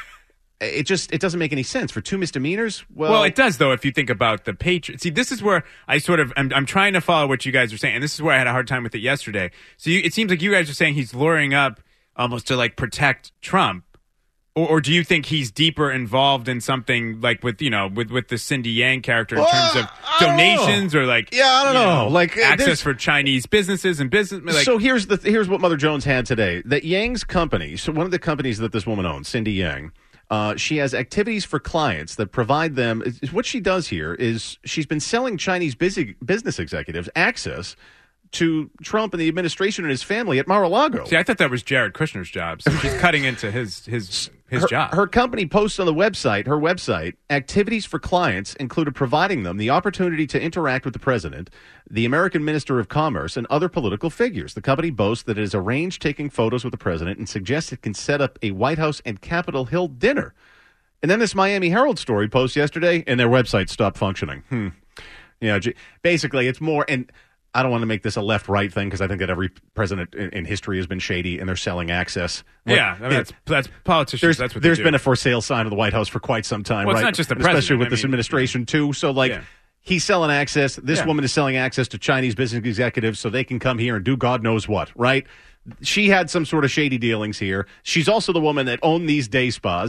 It just it doesn't make any sense. For two misdemeanors, well... Well, it does, though, if you think about the Patriots. See, this is where I sort of, I'm, I'm trying to follow what you guys are saying, and this is where I had a hard time with it yesterday. So you, it seems like you guys are saying he's lawyering up almost to, like, protect Trump. Or, or do you think he's deeper involved in something like with, you know, with, with the Cindy Yang character in Well, terms of I don't donations or like, Yeah, I don't you know. Like, uh, access there's- for Chinese businesses and business. Like, so here's the here's what Mother Jones had today. That Yang's company, so one of the companies that this woman owns, Cindy Yang, uh, she has activities for clients that provide them. is- What she does here is she's been selling Chinese busy, business executives access to Trump and the administration and his family at Mar-a-Lago. see, I thought that was Jared Kushner's job. So she's cutting into his his his her, job. Her company posts on the website, her website, activities for clients included providing them the opportunity to interact with the president, the American Minister of Commerce, and other political figures. The company boasts that it has arranged taking photos with the president and suggests it can set up a White House and Capitol Hill dinner. And then this Miami Herald story post yesterday, and their website stopped functioning. Hmm. You know, j- basically, it's more... and. I don't want to make this a left-right thing because I think that every president in, in history has been shady and they're selling access. Like, yeah, I mean, that's, that's politicians. there's that's what there's they do. been a for sale sign of the White House for quite some time, Well, it's right? not just the And especially president. with I this mean, administration too. So, like, Yeah. he's selling access. This Yeah. woman is selling access to Chinese business executives so they can come here and do God knows what, right? She had some sort of shady dealings here. She's also the woman that owned these day spas.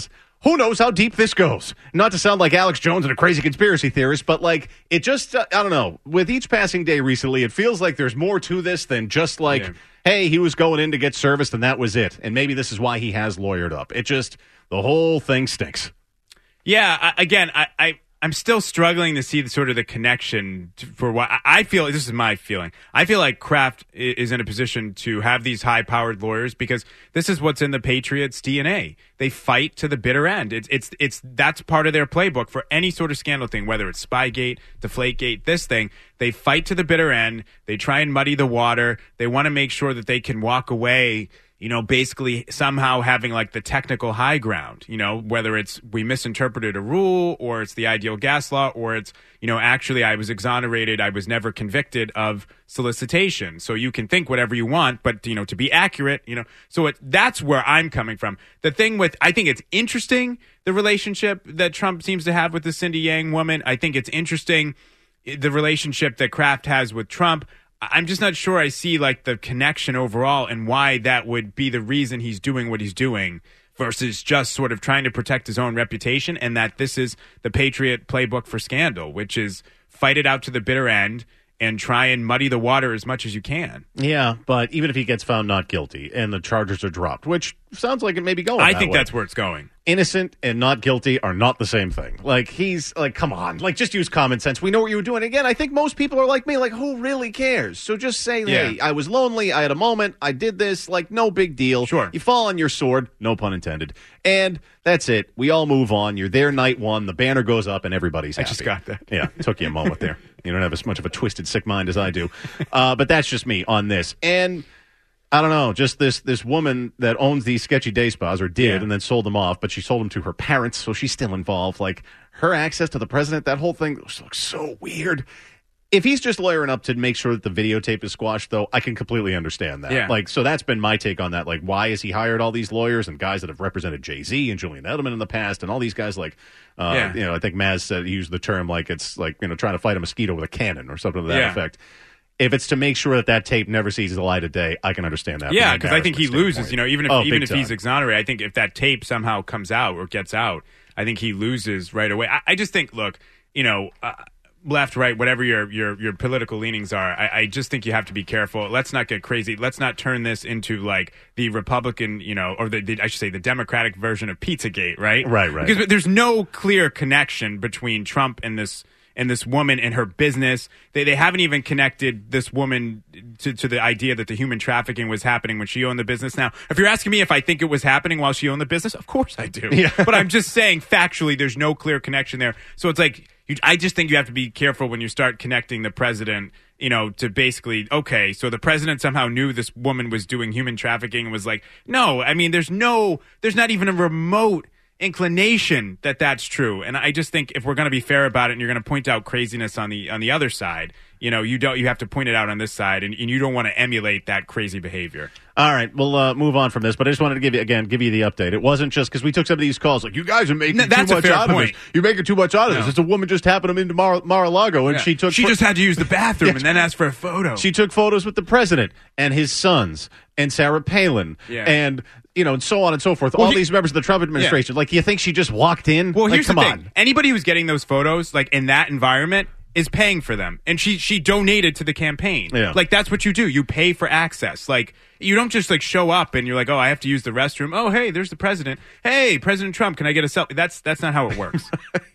who knows how deep this goes? Not to sound like Alex Jones and a crazy conspiracy theorist, but like it just, uh, I don't know. With each passing day recently, it feels like there's more to this than just like, yeah. hey, he was going in to get serviced and that was it. And maybe this is why he has lawyered up. It just, the whole thing stinks. Yeah, I, again, I, I, I'm still struggling to see the sort of the connection to, for what I feel. This is my feeling. I feel like Kraft is in a position to have these high-powered lawyers because this is what's in the Patriots' D N A. They fight to the bitter end. It's it's it's that's part of their playbook for any sort of scandal thing, whether it's Spygate, Deflategate, this thing. They fight to the bitter end. They try and muddy the water. They want to make sure that they can walk away, you know, basically somehow having like the technical high ground, you know, whether it's we misinterpreted a rule or it's the ideal gas law or it's, you know, actually I was exonerated. I was never convicted of solicitation. So you can think whatever you want, but, you know, to be accurate, you know, so it, that's where I'm coming from. The thing with, I think it's interesting, the relationship that Trump seems to have with the Cindy Yang woman. I think it's interesting, the relationship that Kraft has with Trump. I'm just not sure I see like the connection overall and why that would be the reason he's doing what he's doing versus just sort of trying to protect his own reputation, and that this is the Patriot playbook for scandal, which is fight it out to the bitter end and try and muddy the water as much as you can. Yeah, but even if he gets found not guilty and the charges are dropped, which sounds like it may be going I that think way. That's where it's going. Innocent and not guilty are not the same thing. Like, he's like, come on. Like, just use common sense. We know what you were doing. Again, I think most people are like me. Like, who really cares? So just say, hey, Yeah. I was lonely. I had a moment. I did this. Like, no big deal. Sure. You fall on your sword. No pun intended. And that's it. We all move on. You're there night one. The banner goes up and everybody's happy. I just got that. Yeah, it took you a moment there. You don't have as much of a twisted, sick mind as I do. Uh, but that's just me on this. And I don't know, just this this woman that owns these sketchy day spas, or did, Yeah. and then sold them off, but she sold them to her parents, so she's still involved. Like, her access to the president, that whole thing looks so weird. If he's just lawyering up to make sure that the videotape is squashed, though, I can completely understand that. Yeah. Like, so that's been my take on that. Like, why has he hired all these lawyers and guys that have represented Jay-Z and Julian Edelman in the past, and all these guys, like, uh, Yeah. you know, I think Maz said, he used the term, like, it's like, you know, trying to fight a mosquito with a cannon or something to that Yeah. effect. If it's to make sure that that tape never sees the light of day, I can understand that. Yeah, because I think he From an loses. embarrassment You know, even if standpoint. Oh, even big if he's time. exonerated, I think if that tape somehow comes out or gets out, I think he loses right away. I, I just think, look, you know, uh, left, right, whatever your your your political leanings are, I, I just think you have to be careful. Let's not get crazy. Let's not turn this into like the Republican, you know, or the, the I should say the Democratic version of Pizzagate, right? Right, right. Because there's no clear connection between Trump and this. And this woman and her business, they they haven't even connected this woman to, to the idea that the human trafficking was happening when she owned the business. Now, if you're asking me if I think it was happening while she owned the business, of course I do. Yeah. But I'm just saying factually, there's no clear connection there. So it's like, you, I just think you have to be careful when you start connecting the president, you know, to basically, okay, so the president somehow knew this woman was doing human trafficking and was like, no, I mean, there's no, there's not even a remote inclination that that's true. And I just think if we're going to be fair about it and you're going to point out craziness on the on the other side, you know, you don't you have to point it out on this side, and, and you don't want to emulate that crazy behavior. All right, we'll uh, move on from this, but I just wanted to give you, again, give you the update. It wasn't just because we took some of these calls, like, you guys are making No, that's too a much fair out point. of this. You're making too much out of No. this. It's a woman just happened into Mar- Mar-a-Lago, and Yeah. she took... She fo- just had to use the bathroom Yes. and then asked for a photo. She took photos with the president and his sons and Sarah Palin Yeah. and, you know, and so on and so forth. Well, All he- these members of the Trump administration. Like, you think she just walked in? Well, like, here's come the thing. on. Anybody who's getting those photos, like in that environment, is paying for them. And she she donated to the campaign. Yeah. Like, that's what you do. You pay for access. Like, you don't just, like, show up and you're like, oh, I have to use the restroom. Oh, hey, there's the president. Hey, President Trump, can I get a selfie? That's, that's not how it works.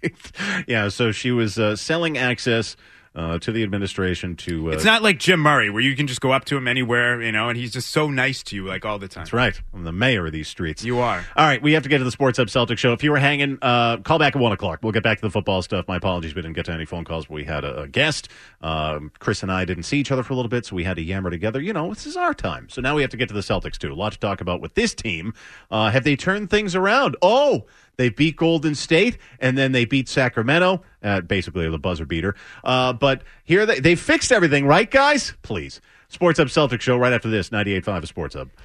Yeah, so she was uh, selling access uh, to the administration to... Uh, It's not like Jim Murray, where you can just go up to him anywhere, you know, and he's just so nice to you, like, all the time. That's right. I'm the mayor of these streets. You are. All right, we have to get to the Sports Hub Celtics show. If you were hanging, uh, call back at one o'clock. We'll get back to the football stuff. My apologies, we didn't get to any phone calls, but we had a, a guest. Um, Chris and I didn't see each other for a little bit, so we had to yammer together. You know, this is our time. So now we have to get to the Celtics, too. A lot to talk about with this team. Uh, have they turned things around? Oh, they beat Golden State, and then they beat Sacramento. Uh, basically, the buzzer beater. Uh, but here they, they fixed everything, right, guys? Please. Sports Hub Celtics show right after this, ninety-eight point five of Sports Hub.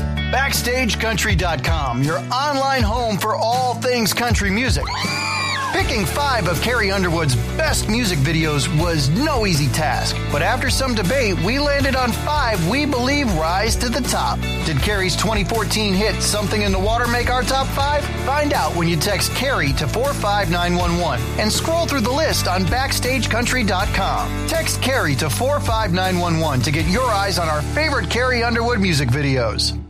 Backstage Country dot com, your online home for all things country music. Picking five of Carrie Underwood's best music videos was no easy task, but after some debate, we landed on five we believe rise to the top. Did Carrie's twenty fourteen hit Something in the Water make our top five? Find out when you text Carrie to four five nine one one and scroll through the list on backstage country dot com. Text Carrie to four five nine one one to get your eyes on our favorite Carrie Underwood music videos.